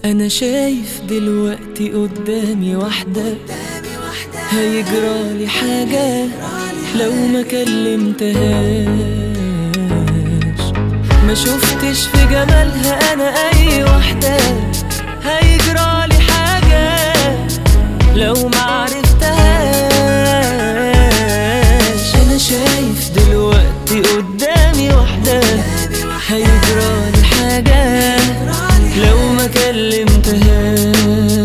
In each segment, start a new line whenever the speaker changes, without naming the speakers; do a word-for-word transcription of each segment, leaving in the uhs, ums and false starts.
أنا شايف دلوقتي قدامي واحدة هيجرالي حاجة لو ما كلمتهاش. ما شفتش في جمالها أنا أي واحدة هيجرالي حاجة لو ما عرفتهاش. أنا شايف دلوقتي قدامي واحدة هيجرالي حاجة لو ما كلمتهاش.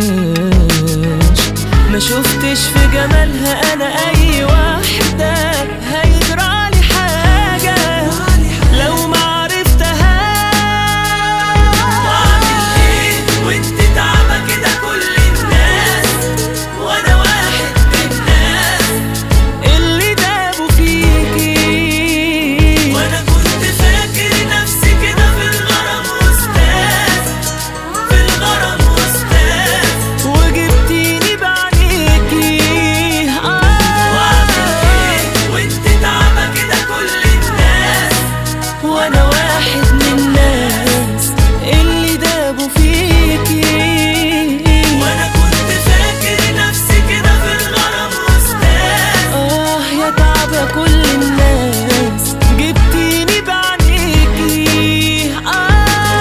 ما شفتش في جمالها أنا أي واحدة هيجرالي حاجة لو ما عرفتهاش.
وأعمل إيه وأنت تعبة كده كل الناس وأنا واحد من الناس
اللي دابوا فيكي،
وأنا كنت فاكر نفسي كده في الغرام أستاذ، في الغرام أستاذ،
وجبتيني بعينيكي.
وأعمل إيه وأنت تعبة كده كل الناس
وأنا واحد من الناس اللي دابوا فيكي،
وأنا كنت فاكر نفسي كده في الغرام أستاذ.
آه يا تعبة كل الناس جبتيني بعينيكي. آه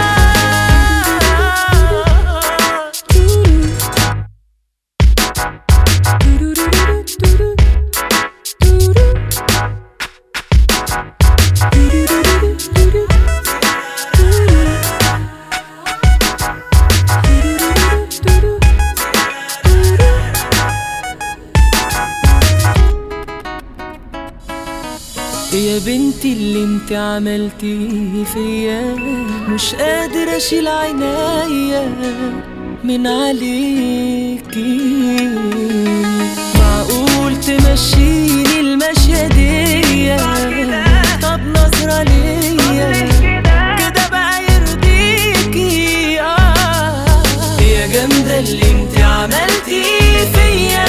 يا بنتي اللي انت عملتيه فيا مش قادر اشيل عينيا من عليكي. معقول تمشيني المشية دي؟ طب نظرة ليا كده بقى يرضيكي؟ آه يا جامدة اللي انت عملتيه فيا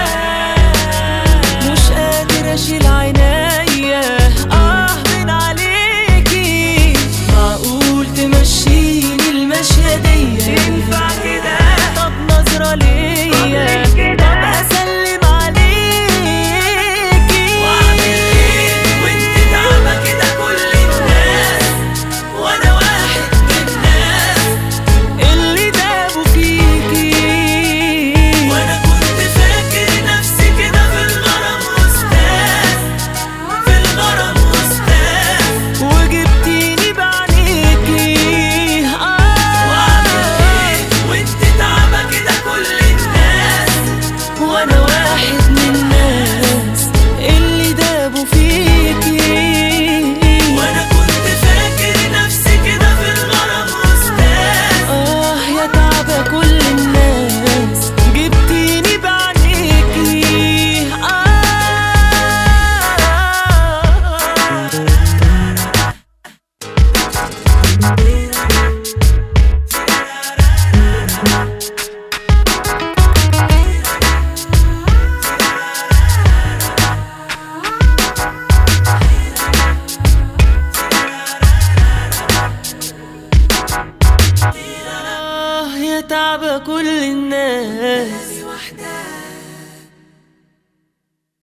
مش قادر اشيل عينيا آه من عليكي. معقول تمشيني المشية دي؟
ينفع كده؟
طب نظرة ليا طب أسلم عليكي.
وأعمل إيه وأنت تعبة كده كل الناس وأنا واحد من الناس
اللي دابوا فيكي،
وأنا كنت فاكر نفسي كده في الغرام أستاذ، في الغرام أستاذ،
وجبتيني بعينيكي.
وأعمل إيه وأنت تعبة كده كل الناس
وأنا واحد من الناس اللي دابوا فيكي،
وأنا كنت فاكر نفسي كده في الغرام أستاذ.
آه يا تعبة كل الناس جبتيني بعينيكي. آه آه يا تعبة كل الناس